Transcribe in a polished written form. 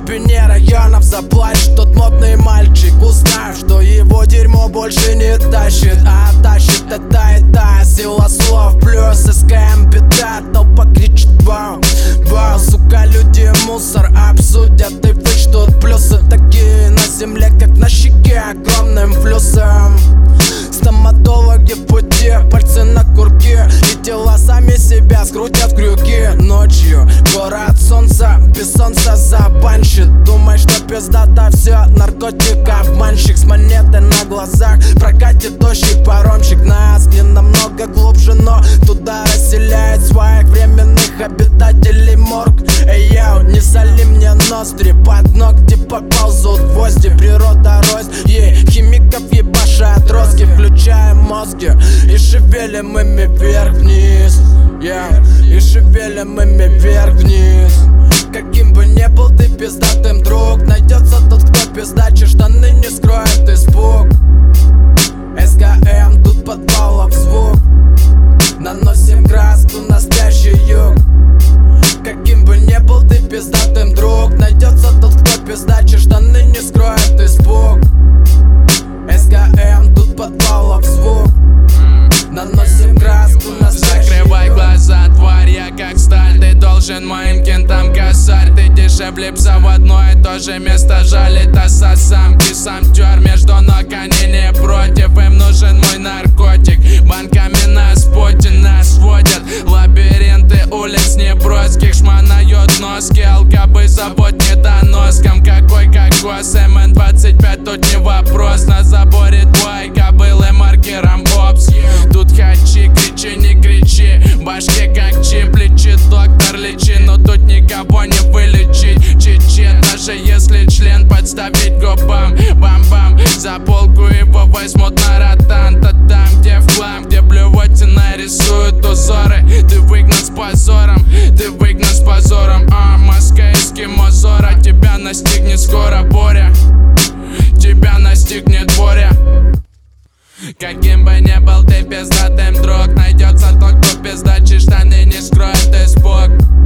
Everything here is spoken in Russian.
глубине районов заплачет тот модный мальчик, узнав, что его дерьмо больше не тащит, а тащит это и та сила слов. Плюс СКМ беда, толпа кричит вау, вау. Сука, люди мусор обсудят и вычтут плюсы такие на земле, как на щеке, огромным флюсом. Стоматологи в пути, пальцы на курке, и тела сами себя скрутят в крюки. Ночью город солнца, без солнца забанщит. Думай, что пиздата все, наркотик обманщик. С монеты на глазах прокатит тощий паромщик. Нас не намного глубже, но туда расселяет своих временных обитателей морг. Эй, яу, не соли мне ноздри, под ногти поползут гвозди. Природа рознь, химиков ебашат розги. Включаем мозги и шевелим ими вверх-вниз, и шевелим ими вверх-вниз. Каким бы ни был ты пиздатым, друг, найдется тот, кто пиздачи штаны не скроет испуг. СКМ, тут подвалов звук, наносим краску на спящий юг. Каким бы ни был ты пиздатым, друг, найдется тот, кто пиздачи штаны не скроет испуг. СКМ, тут подвалов звук, наносим краску на спящий юг. Закрывай глаза, тварь, я как сталь. Ты должен моим кентам косарь. Ты дешевле пса в одно и то же место жалит оса самки. Сам тер между ног, они не против. Им нужен мой наркотик. Банками нас Путин нас водят. Лабиринты улиц неброских шманают носки. Алкабы забот недоноском. Какой кокос, МН-25 тут не вопрос. На заборе твой кобылы маркером Бобс. Тут хачи, кричи, не кричи. Башки как чип, лечит доктор, лечи. Но тут никого не вылечить. Чичи, даже если член подставить губам. Бам-бам, за полку его возьмут на ротанта. Там, где в хлам, где блювотина рисуют узоры. Ты выгнан с позором, ты выгнан с позором. Маска эскимозора, тебя настигнет скоро буря. Тебя настигнет буря. Каким бы ни был ты пиздатым, друг, найдется тот, кто пиздачи штаны не скроет испуг.